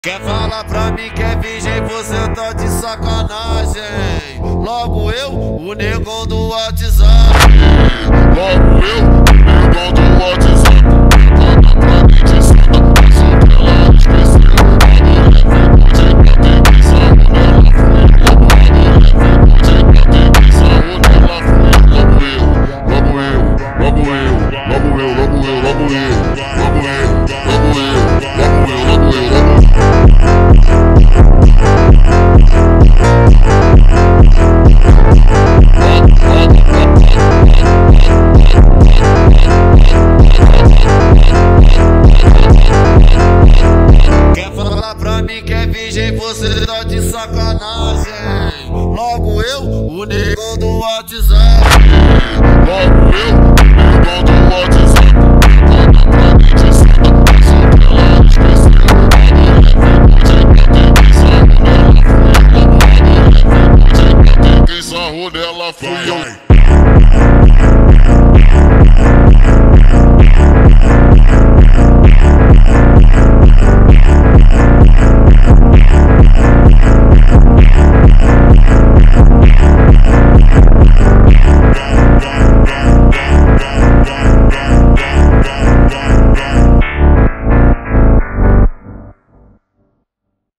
Quer falar pra mim que é virgem, você tá de sacanagem. Logo eu, o negão do WhatsApp. Logo eu, o negão do WhatsApp. Tenta pra mim de santa, mas o que ela esqueceu. A mulher ficou de bater, que sarro nela foi. A mulher ficou de bater, que sarro nela foi. Logo eu, logo eu, logo eu, logo eu, logo eu, logo eu, logo eu, logo eu, logo eu, logo eu, logo eu. Quer falar pra mim que é virgem, você tá de sacanagem. Logo eu, o negão do WhatsApp. Logo eu, o negão do WhatsApp. Tenta pra mim de santa, mas o que ela esqueceu. A mulher ficou de bater, que sarro nela foi. A mulher ficou de bater, que sarro nela foi.